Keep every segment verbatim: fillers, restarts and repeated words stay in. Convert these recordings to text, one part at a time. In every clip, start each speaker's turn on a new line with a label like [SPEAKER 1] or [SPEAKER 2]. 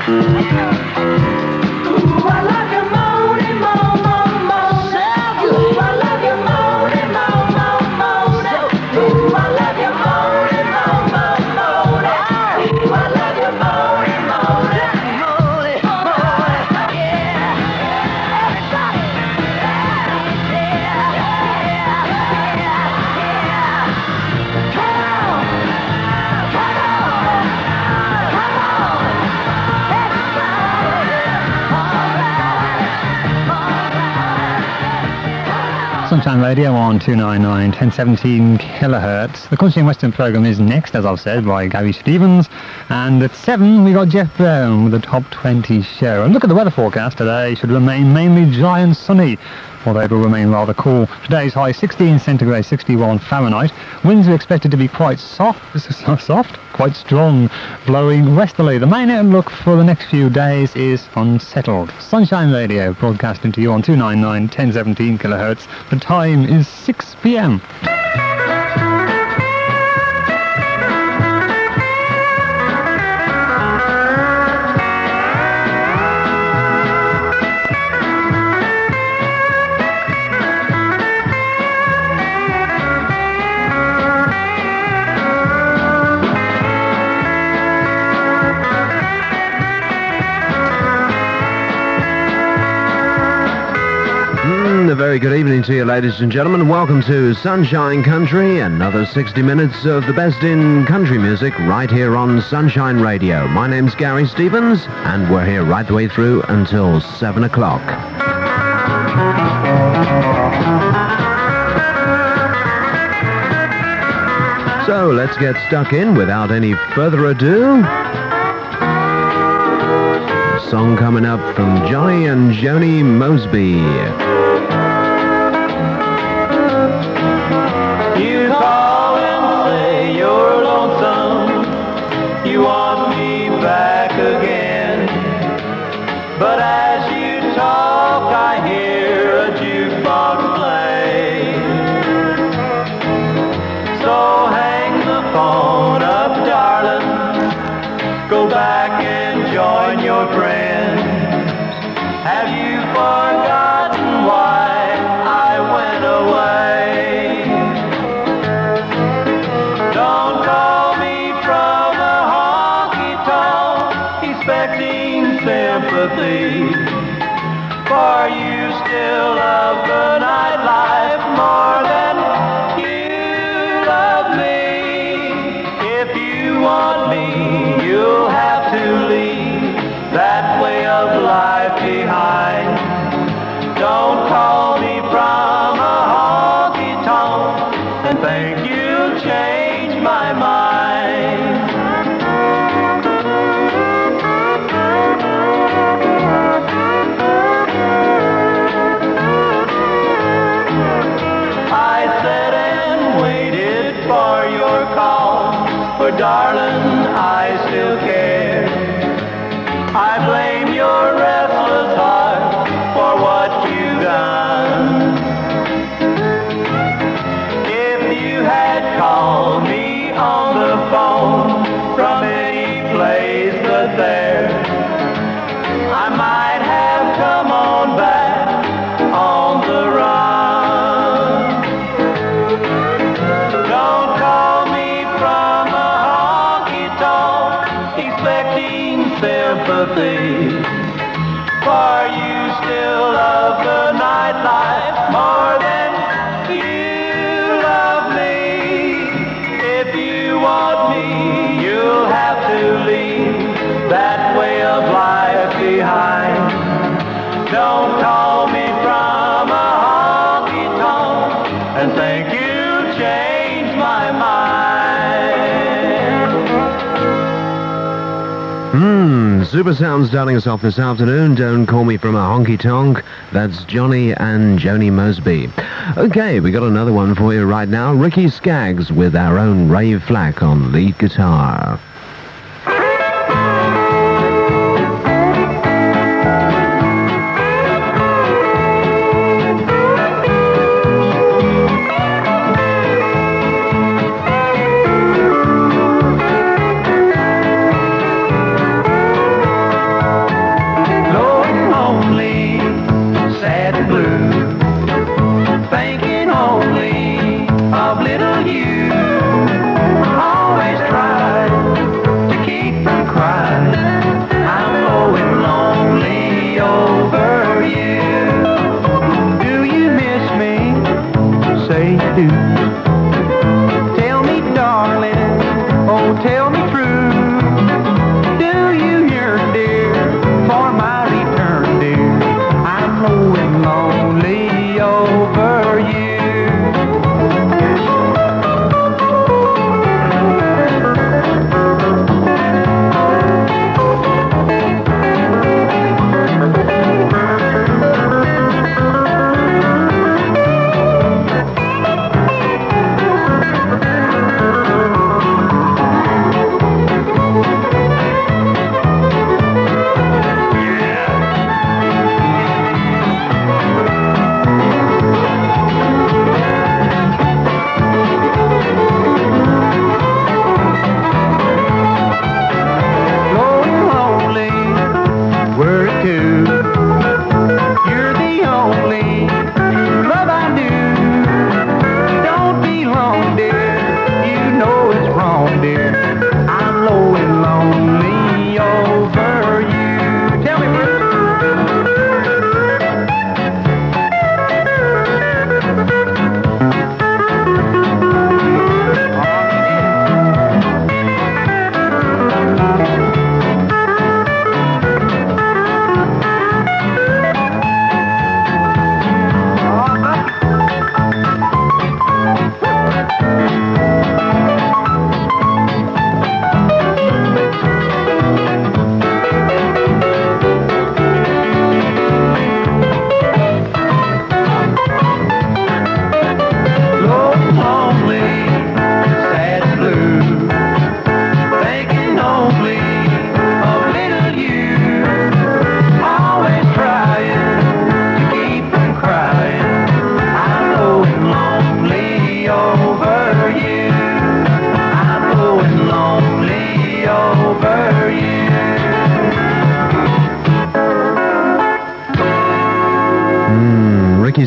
[SPEAKER 1] Sunshine Radio on two ninety-nine, ten seventeen kilohertz. The Country and Western programme is next, as I've said, by Gary Stevens. And at seven, we got Jeff Brown with the Top twenty show. And look at the weather forecast today. Should remain mainly dry and sunny, although it will remain rather cool. Today's high sixteen centigrade, sixty-one Fahrenheit. Winds are expected to be quite soft, soft, quite strong, blowing westerly. The main outlook for the next few days is unsettled. Sunshine Radio broadcasting to you on two ninety-nine, ten seventeen kilohertz. The time is six p.m.
[SPEAKER 2] A very good evening to you, ladies and gentlemen. Welcome to Sunshine Country, another sixty minutes of the best in country music right here on Sunshine Radio. My name's Gary Stevens, and we're here right the way through until seven o'clock. So let's get stuck in without any further ado. A song coming up from Johnny and Joni Mosby.
[SPEAKER 3] You want me back again, but as you talk I hear a jukebox play. So hang the phone up, darling, go back and join your friends. Have you forgotten why I went away? Don't call me from expecting sympathy, for you still love the nightlife more than you love me. If you want me, you'll have to leave that way of life behind. Don't call me from a honky-tonk and think you'll change my mind. For darling, I still care. I blame your restless heart for what you've done. If you had called me on the phone from any place but there, I might have come on back on the run. Don't call me from expecting sympathy, for you still love the nightlife more than you love me. If you want me, you'll have to leave that way of life behind. Don't call me from a honky-tonk and think you'll change my mind.
[SPEAKER 2] Hmm, Super Sound starting us off this afternoon. Don't call me from a honky-tonk. That's Johnny and Joni Mosby. Okay, we got another one for you right now. Ricky Skaggs with our own Ray Flack on lead guitar.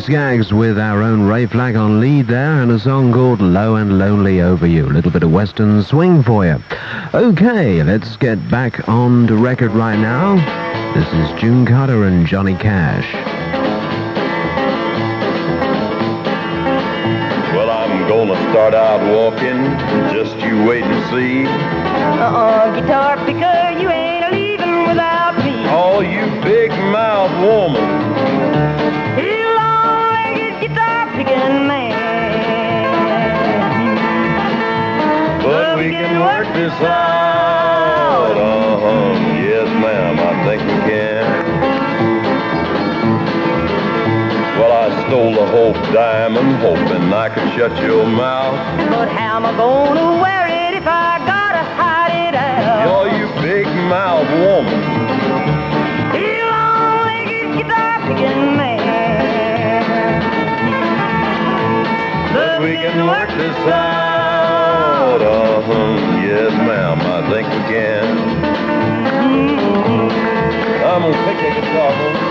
[SPEAKER 2] Skaggs with our own Ray Flagg on lead there, and a song called Low and Lonely Over You. A little bit of western swing for you. Okay, let's get back on the record right now. This is June Carter and Johnny Cash.
[SPEAKER 3] Well, I'm gonna start out walking, just you wait and see.
[SPEAKER 4] Uh-uh, guitar picker, you ain't leaving without me.
[SPEAKER 3] Oh, you big mouth woman.
[SPEAKER 4] You long-legged guitar picking man.
[SPEAKER 3] But we can work this out. Uh-huh. Yes, ma'am, I think we can. Well, I stole the Hope diamond, hoping I could shut your mouth.
[SPEAKER 4] But how am I gonna wear it if I gotta hide it out?
[SPEAKER 3] Oh, you big mouth woman.
[SPEAKER 4] You long-legged guitar picking man.
[SPEAKER 3] But we can work this out. Uh-huh. Yes, ma'am, I think we can. I'm gonna pick the guitar, huh?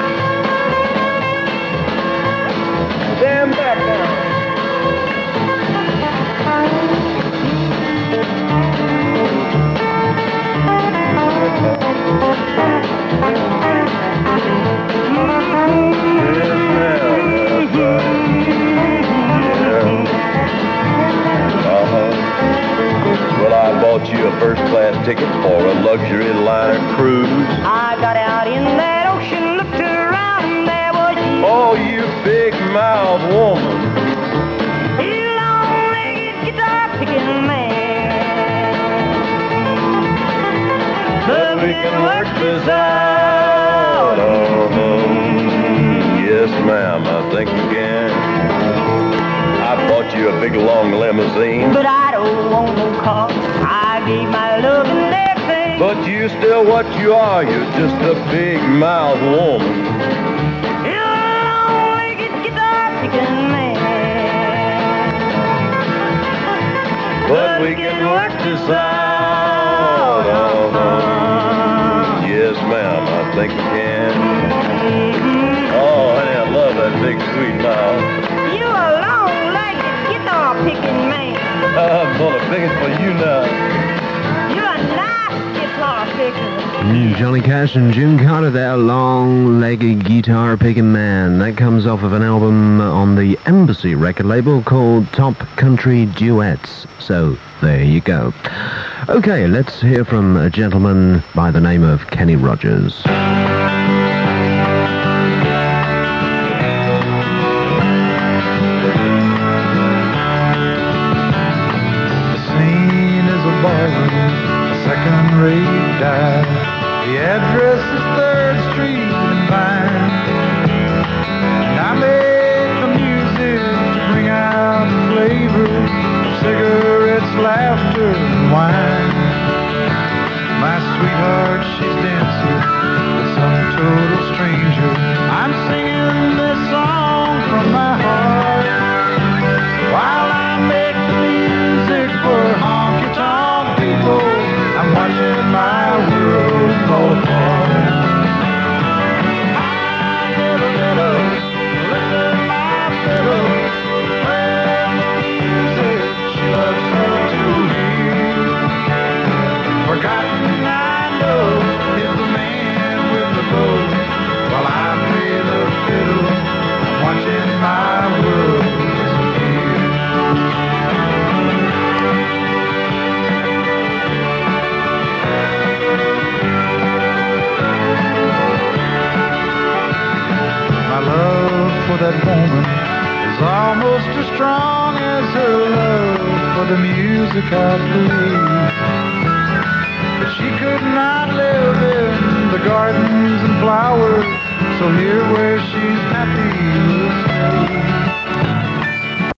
[SPEAKER 3] Stand back now. Well, I bought you a first-class ticket for a luxury liner cruise.
[SPEAKER 4] I got out in that ocean, looked around, and there was you.
[SPEAKER 3] Oh, you big mouth woman.
[SPEAKER 4] You long-legged guitar picking man.
[SPEAKER 3] But we can work this out. Uh-huh. Yes, ma'am, I think we can. I bought you a big long limousine.
[SPEAKER 4] But I don't want no car. I gave my love and everything.
[SPEAKER 3] But you still what you are, you're just a big mouth woman.
[SPEAKER 4] You long-legged guitar picking man.
[SPEAKER 3] But we can work this out. Uh-huh. Yes, ma'am, I think we can. Oh, honey, I love that big sweet mouth.
[SPEAKER 4] You a long-legged guitar picking man.
[SPEAKER 3] I'm gonna pick it for you now.
[SPEAKER 4] You're a nice guitar picker.
[SPEAKER 2] Mm, Johnny Cash and June Carter there, long-legged guitar-picking man. That comes off of an album on the Embassy record label called Top Country Duets. So, there you go. Okay, let's hear from a gentleman by the name of Kenny Rogers.
[SPEAKER 5] Second-rate dive. The address is third Street and Vine. And I make the music to bring out the flavor of cigarettes, laughter, and wine. My sweetheart, she's dancing with some total stranger. I'm singing this song from my heart while I make the music for honky-tonk people. I'm watching my world fall apart. I never let her listen to my fiddle, playing the music she loves her to hear. Forgotten I know is the man with the bow, while I play the fiddle, I'm watching my world disappear. My love for that woman is almost as strong as her love for the music I play. But she could not live in the gardens and flowers, so here where she's happy will stay.